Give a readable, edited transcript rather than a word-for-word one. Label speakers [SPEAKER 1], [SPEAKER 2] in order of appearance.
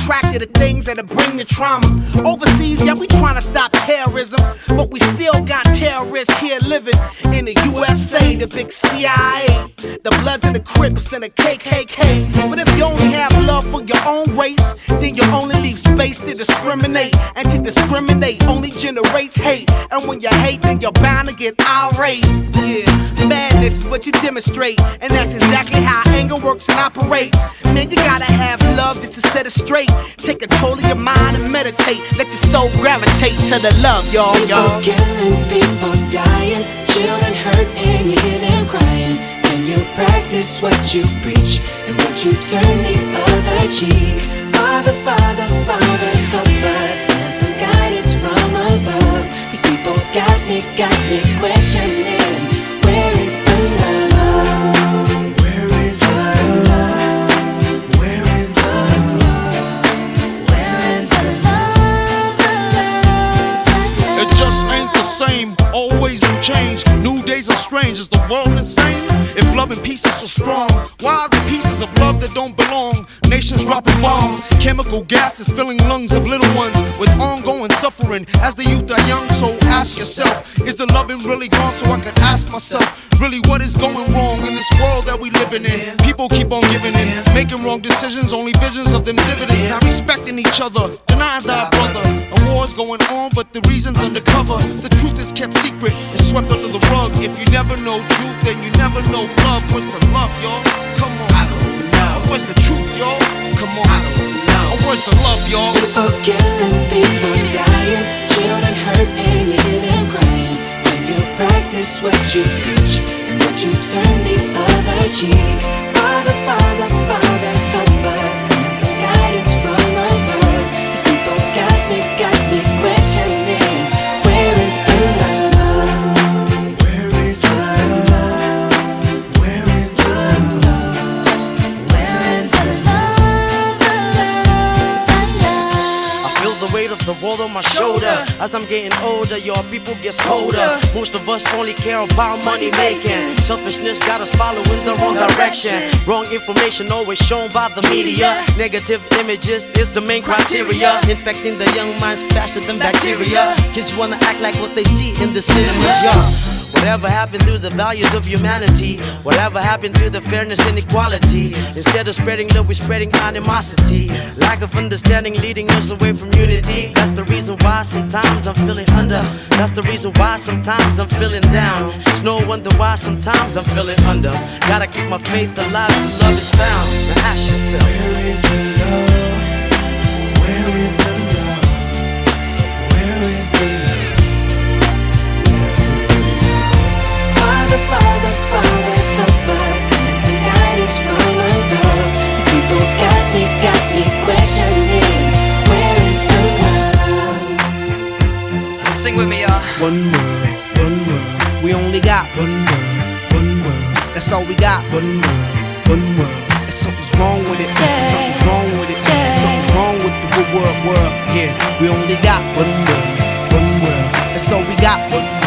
[SPEAKER 1] attracted to things that'll bring the trauma. Overseas, yeah, we trying to stop terrorism, but we still got terrorists here living in the USA, the big CIA, the Bloods and the Crips and the KKK. But if you only have love for your own race, then you only leave space to discriminate. And to discriminate only generates hate. And when you hate, then you're bound to get irate. Yeah, madness is what you demonstrate, and that's exactly how anger works and operates. Man, you gotta have love just to set it straight. Take control of your mind and meditate. Let your soul gravitate to the love, y'all.
[SPEAKER 2] People killing, people dying, children hurt and you hear them crying. Can you practice what you preach and would you turn the other cheek? Father, Father, Father, help us, send some guidance from above. These people got me questioning, where is the love? Where is the love? Where is the love? Where is the love?
[SPEAKER 3] It just ain't the same, always new change. New days are strange, is the world insane? If love and peace is so strong, why are the pieces of love that don't belong? Nations dropping bombs, chemical gases filling lungs of little ones with ongoing suffering as the youth are young. So ask yourself, is the loving really gone? So I could ask myself, really what is going wrong in this world that we living in? People keep on giving in, making wrong decisions, only visions of them dividends. Not respecting each other, denying thy brother. A war's going on, but the reason's undercover. The truth is kept secret, it's swept under the rug. If you never know truth, then you never know love. Where's the love, y'all? Come on, I don't know. Where's the truth, y'all? Come on, I don't know. Where's the love, y'all?
[SPEAKER 2] People killing, people dying, children hurt and you hear them crying. When you practice what you preach and would you turn the other cheek? Father, Father, Father, help us, send some guidance from above. These people got me questioning, where is the love? Where is the love? Where is the love? Where is the love?
[SPEAKER 4] I feel the weight of the world on my shoulder. As I'm getting older, your people get colder. Most of us only care about money making. Selfishness got us following the wrong direction. Wrong information always shown by the media. Negative images is the main criteria. Infecting the young minds faster than bacteria. Kids wanna act like what they see in the cinemas, yeah. Whatever happened to the values of humanity? Whatever happened to the fairness and equality? Instead of spreading love, we're spreading animosity. Lack of understanding leading us away from unity. That's the reason why sometimes I'm feeling under. That's the reason why sometimes I'm feeling down. It's no wonder why sometimes I'm feeling under. Gotta keep my faith alive till love is found. Now ask yourself,
[SPEAKER 2] where is the love? Where is the love? Where is the love? Father, Father, Father, help us, send some guidance from above. These people got me questioning, where is the love?
[SPEAKER 4] sing with me, y'all.
[SPEAKER 1] One word, we only got one word, that's all we got. One word, and something's wrong with it, something's wrong with it, something's wrong with the word, yeah. We only got one word, that's all we got. One word.